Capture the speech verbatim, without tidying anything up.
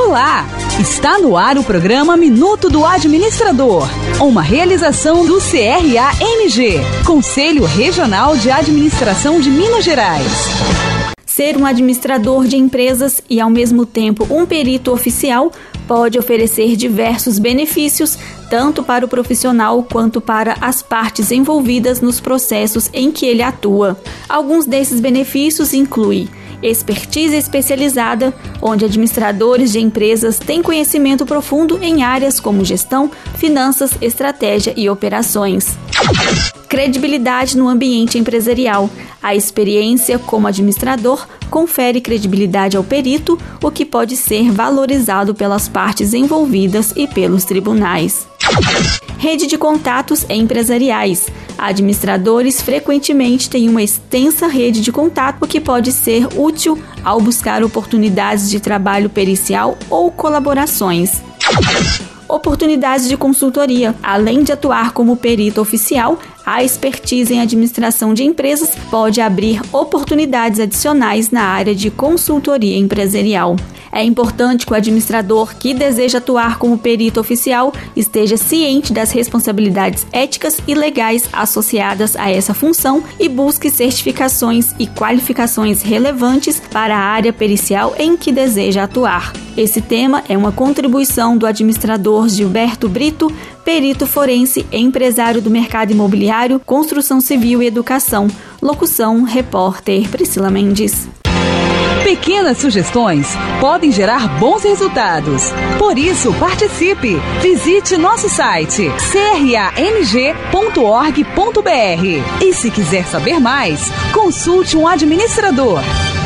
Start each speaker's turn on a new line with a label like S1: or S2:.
S1: Olá! Está no ar o programa Minuto do Administrador, uma realização do C R A M G, Conselho Regional de Administração de Minas Gerais.
S2: Ser um administrador de empresas e, ao mesmo tempo, um perito oficial pode oferecer diversos benefícios, tanto para o profissional quanto para as partes envolvidas nos processos em que ele atua. Alguns desses benefícios incluem expertise especializada, onde administradores de empresas têm conhecimento profundo em áreas como gestão, finanças, estratégia e operações. Credibilidade no ambiente empresarial. A experiência como administrador confere credibilidade ao perito, o que pode ser valorizado pelas partes envolvidas e pelos tribunais. Rede de contatos empresariais. Administradores frequentemente têm uma extensa rede de contato, o que pode ser útil ao buscar oportunidades de trabalho pericial ou colaborações. Oportunidades de consultoria. Além de atuar como perito oficial, a expertise em administração de empresas pode abrir oportunidades adicionais na área de consultoria empresarial. É importante que o administrador que deseja atuar como perito oficial esteja ciente das responsabilidades éticas e legais associadas a essa função e busque certificações e qualificações relevantes para a área pericial em que deseja atuar. Esse tema é uma contribuição do administrador Gilberto Brito, perito forense, empresário do mercado imobiliário, construção civil e educação. Locução, repórter Priscila Mendes.
S1: Pequenas sugestões podem gerar bons resultados. Por isso, participe! Visite nosso site c r a m g ponto org ponto b r e, se quiser saber mais, consulte um administrador.